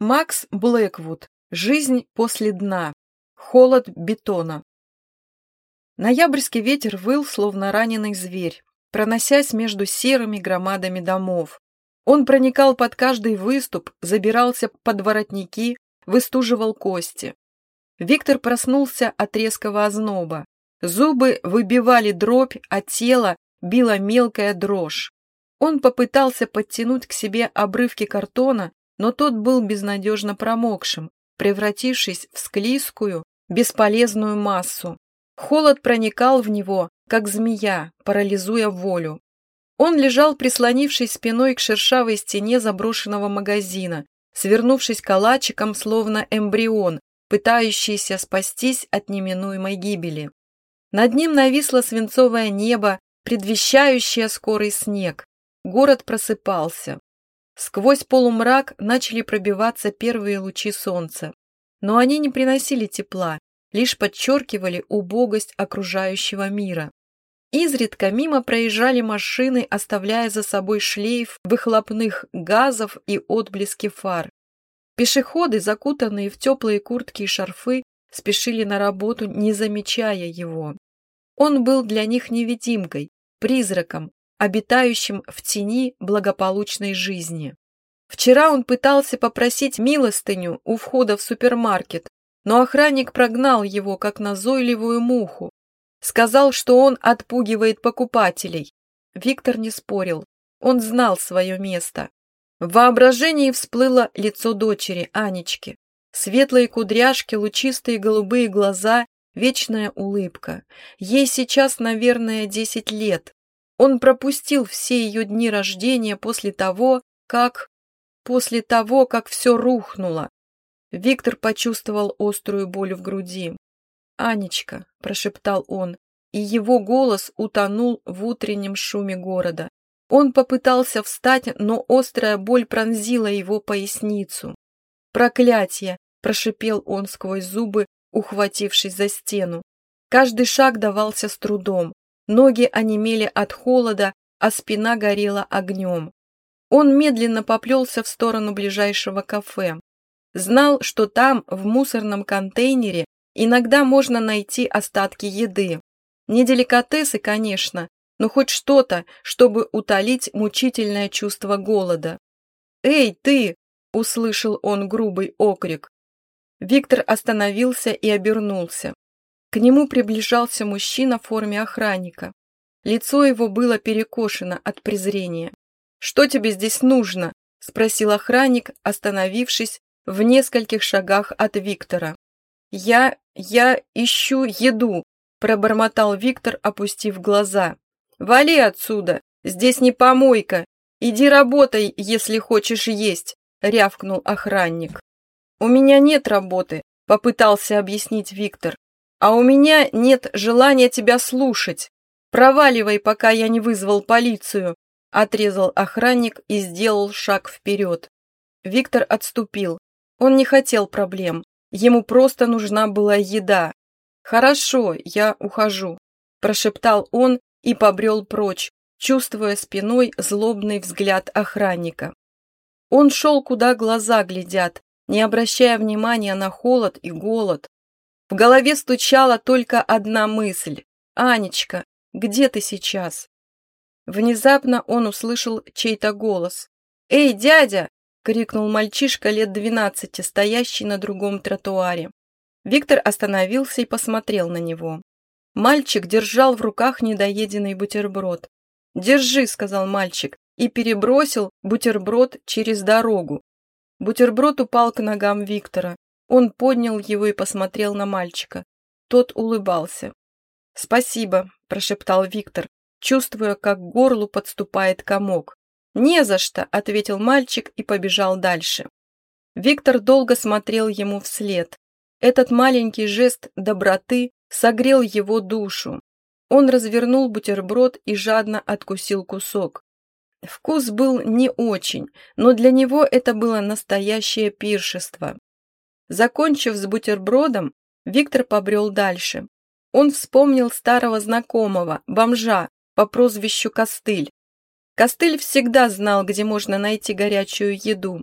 Макс Блэквуд. Жизнь после дна. Холод бетона. Ноябрьский ветер выл, словно раненый зверь, проносясь между серыми громадами домов. Он проникал под каждый выступ, забирался под воротники, выстуживал кости. Виктор проснулся от резкого озноба. Зубы выбивали дробь, а тело била мелкая дрожь. Он попытался подтянуть к себе обрывки картона, но тот был безнадежно промокшим, превратившись в склизкую, бесполезную массу. Холод проникал в него, как змея, парализуя волю. Он лежал, прислонившись спиной к шершавой стене заброшенного магазина, свернувшись калачиком, словно эмбрион, пытающийся спастись от неминуемой гибели. Над ним нависло свинцовое небо, предвещающее скорый снег. Город просыпался. Сквозь полумрак начали пробиваться первые лучи солнца. Но они не приносили тепла, лишь подчеркивали убогость окружающего мира. Изредка мимо проезжали машины, оставляя за собой шлейф выхлопных газов и отблески фар. Пешеходы, закутанные в теплые куртки и шарфы, спешили на работу, не замечая его. Он был для них невидимкой, призраком, обитающим в тени благополучной жизни. Вчера он пытался попросить милостыню у входа в супермаркет, но охранник прогнал его, как назойливую муху. Сказал, что он отпугивает покупателей. Виктор не спорил, он знал свое место. В воображении всплыло лицо дочери, Анечки. Светлые кудряшки, лучистые голубые глаза, вечная улыбка. Ей сейчас, наверное, 10 лет. Он пропустил все ее дни рождения после того, как все рухнуло. Виктор почувствовал острую боль в груди. «Анечка», – прошептал он, и его голос утонул в утреннем шуме города. Он попытался встать, но острая боль пронзила его поясницу. «Проклятье!» – прошипел он сквозь зубы, ухватившись за стену. Каждый шаг давался с трудом. Ноги онемели от холода, а спина горела огнем. Он медленно поплелся в сторону ближайшего кафе. Знал, что там, в мусорном контейнере, иногда можно найти остатки еды. Не деликатесы, конечно, но хоть что-то, чтобы утолить мучительное чувство голода. «Эй, ты!» – услышал он грубый окрик. Виктор остановился и обернулся. К нему приближался мужчина в форме охранника. Лицо его было перекошено от презрения. «Что тебе здесь нужно?» – спросил охранник, остановившись в нескольких шагах от Виктора. «Я ищу еду», – пробормотал Виктор, опустив глаза. «Вали отсюда! Здесь не помойка! Иди работай, если хочешь есть!» – рявкнул охранник. «У меня нет работы», – попытался объяснить Виктор. «А у меня нет желания тебя слушать. Проваливай, пока я не вызвал полицию», – отрезал охранник и сделал шаг вперед. Виктор отступил. Он не хотел проблем. Ему просто нужна была еда. «Хорошо, я ухожу», – прошептал он и побрел прочь, чувствуя спиной злобный взгляд охранника. Он шел, куда глаза глядят, не обращая внимания на холод и голод. В голове стучала только одна мысль. «Анечка, где ты сейчас?» Внезапно он услышал чей-то голос. «Эй, дядя!» — крикнул мальчишка лет 12, стоящий на другом тротуаре. Виктор остановился и посмотрел на него. Мальчик держал в руках недоеденный бутерброд. «Держи», — сказал мальчик, и перебросил бутерброд через дорогу. Бутерброд упал к ногам Виктора. Он поднял его и посмотрел на мальчика. Тот улыбался. «Спасибо», – прошептал Виктор, чувствуя, как к горлу подступает комок. «Не за что», – ответил мальчик и побежал дальше. Виктор долго смотрел ему вслед. Этот маленький жест доброты согрел его душу. Он развернул бутерброд и жадно откусил кусок. Вкус был не очень, но для него это было настоящее пиршество. Закончив с бутербродом, Виктор побрел дальше. Он вспомнил старого знакомого, бомжа, по прозвищу Костыль. Костыль всегда знал, где можно найти горячую еду.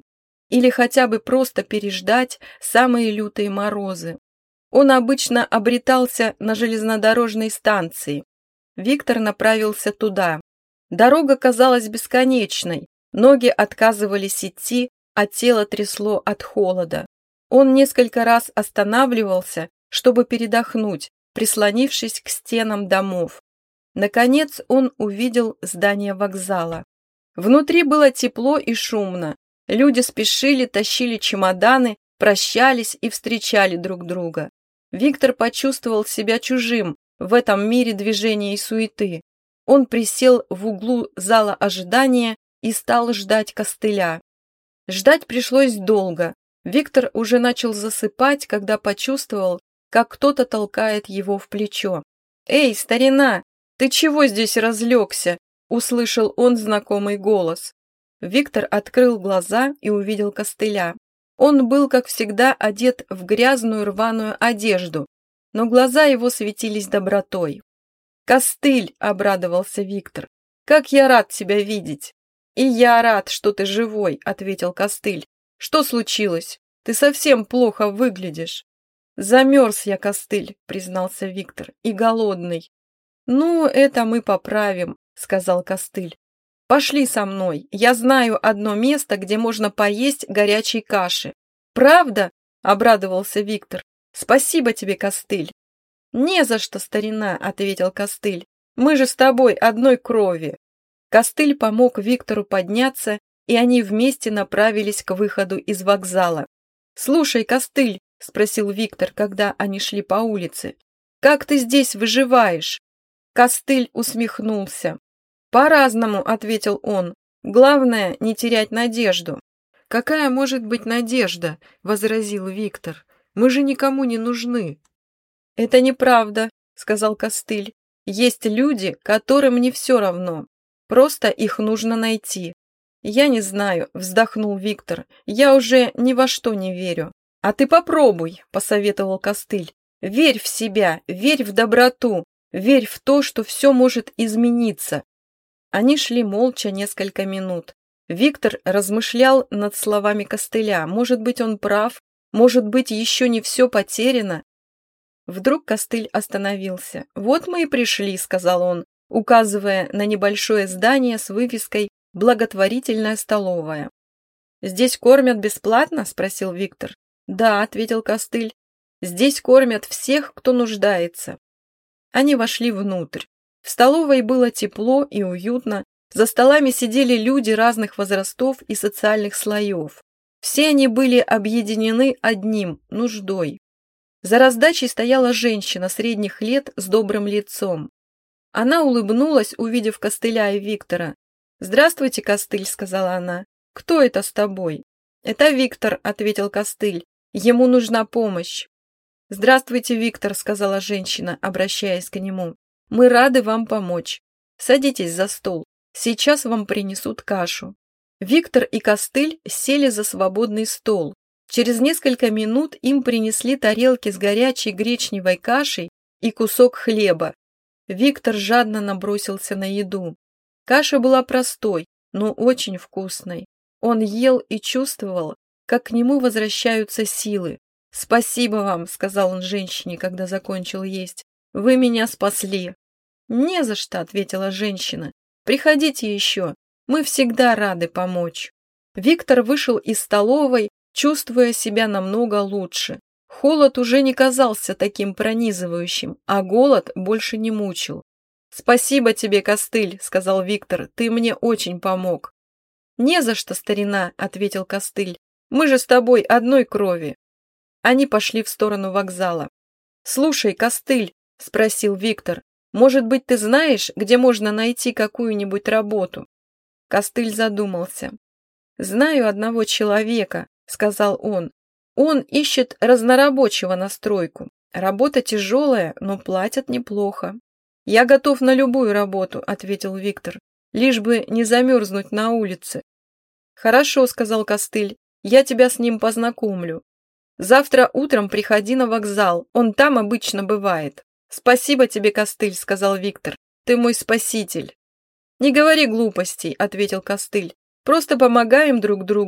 или хотя бы просто переждать самые лютые морозы. Он обычно обретался на железнодорожной станции. Виктор направился туда. Дорога казалась бесконечной, ноги отказывались идти, а тело трясло от холода. Он несколько раз останавливался, чтобы передохнуть, прислонившись к стенам домов. Наконец он увидел здание вокзала. Внутри было тепло и шумно. Люди спешили, тащили чемоданы, прощались и встречали друг друга. Виктор почувствовал себя чужим в этом мире движения и суеты. Он присел в углу зала ожидания и стал ждать костыля. Ждать пришлось долго. Виктор уже начал засыпать, когда почувствовал, как кто-то толкает его в плечо. «Эй, старина, ты чего здесь разлегся?» – услышал он знакомый голос. Виктор открыл глаза и увидел костыля. Он был, как всегда, одет в грязную рваную одежду, но глаза его светились добротой. «Костыль!» – обрадовался Виктор. «Как я рад тебя видеть!» «И я рад, что ты живой!» – ответил Костыль. «Что случилось? Ты совсем плохо выглядишь». «Замерз я, Костыль», – признался Виктор, – «и голодный». «Ну, это мы поправим», – сказал Костыль. «Пошли со мной, я знаю одно место, где можно поесть горячей каши». «Правда?» – обрадовался Виктор. «Спасибо тебе, Костыль». «Не за что, старина», – ответил Костыль. «Мы же с тобой одной крови». Костыль помог Виктору подняться, и они вместе направились к выходу из вокзала. «Слушай, Костыль», – спросил Виктор, когда они шли по улице, – «как ты здесь выживаешь?» Костыль усмехнулся. «По-разному», – ответил он. «Главное, не терять надежду». «Какая может быть надежда?» – возразил Виктор. «Мы же никому не нужны». «Это неправда», – сказал Костыль. «Есть люди, которым не все равно. Просто их нужно найти». «Я не знаю», – вздохнул Виктор. «Я уже ни во что не верю». «А ты попробуй», – посоветовал Костыль. «Верь в себя, верь в доброту, верь в то, что все может измениться». Они шли молча несколько минут. Виктор размышлял над словами Костыля. Может быть, он прав, может быть, еще не все потеряно. Вдруг Костыль остановился. «Вот мы и пришли», — сказал он, указывая на небольшое здание с вывеской «Благотворительная столовая». «Здесь кормят бесплатно?» — спросил Виктор. «Да», — ответил Костыль. «Здесь кормят всех, кто нуждается». Они вошли внутрь. В столовой было тепло и уютно, за столами сидели люди разных возрастов и социальных слоев. Все они были объединены одним – нуждой. За раздачей стояла женщина средних лет с добрым лицом. Она улыбнулась, увидев Костыля и Виктора. «Здравствуйте, Костыль», – сказала она. «Кто это с тобой?» «Это Виктор», – ответил Костыль. «Ему нужна помощь». «Здравствуйте, Виктор», – сказала женщина, обращаясь к нему. «Мы рады вам помочь. Садитесь за стол. Сейчас вам принесут кашу». Виктор и Костыль сели за свободный стол. Через несколько минут им принесли тарелки с горячей гречневой кашей и кусок хлеба. Виктор жадно набросился на еду. Каша была простой, но очень вкусной. Он ел и чувствовал, как к нему возвращаются силы. «Спасибо вам», — сказал он женщине, когда закончил есть. «Вы меня спасли». «Не за что», — ответила женщина. «Приходите еще, мы всегда рады помочь». Виктор вышел из столовой, чувствуя себя намного лучше. Холод уже не казался таким пронизывающим, а голод больше не мучил. «Спасибо тебе, Костыль», — сказал Виктор, — «ты мне очень помог». «Не за что, старина», — ответил Костыль. «Мы же с тобой одной крови». Они пошли в сторону вокзала. «Слушай, Костыль», — спросил Виктор, — «может быть, ты знаешь, где можно найти какую-нибудь работу?» Костыль задумался. «Знаю одного человека», — сказал он. «Он ищет разнорабочего на стройку. Работа тяжелая, но платят неплохо». «Я готов на любую работу», — ответил Виктор, «лишь бы не замерзнуть на улице». «Хорошо», — сказал Костыль, — «я тебя с ним познакомлю. Завтра утром приходи на вокзал, он там обычно бывает». «Спасибо тебе, Костыль», — сказал Виктор, — «ты мой спаситель». «Не говори глупостей», — ответил Костыль, — «просто помогаем друг другу.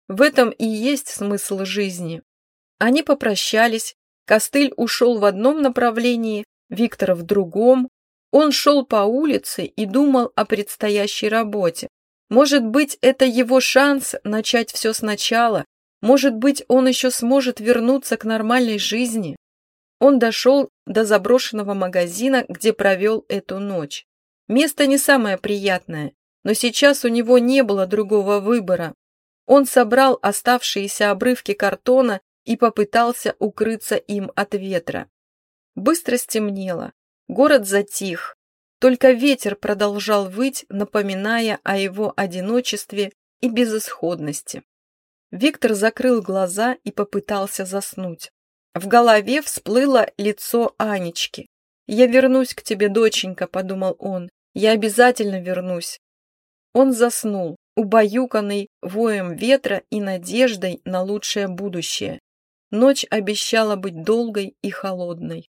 В этом и есть смысл жизни. Они попрощались, Костыль ушел в одном направлении, Виктор в другом. Он шел по улице и думал о предстоящей работе. Может быть, это его шанс начать все сначала, может быть, он еще сможет вернуться к нормальной жизни. Он дошел до заброшенного магазина, где провел эту ночь. Место не самое приятное, но сейчас у него не было другого выбора. Он собрал оставшиеся обрывки картона и попытался укрыться им от ветра. Быстро стемнело, город затих, только ветер продолжал выть, напоминая о его одиночестве и безысходности. Виктор закрыл глаза и попытался заснуть. В голове всплыло лицо Анечки. «Я вернусь к тебе, доченька», — подумал он, — «я обязательно вернусь». Он заснул, убаюканный воем ветра и надеждой на лучшее будущее. Ночь обещала быть долгой и холодной.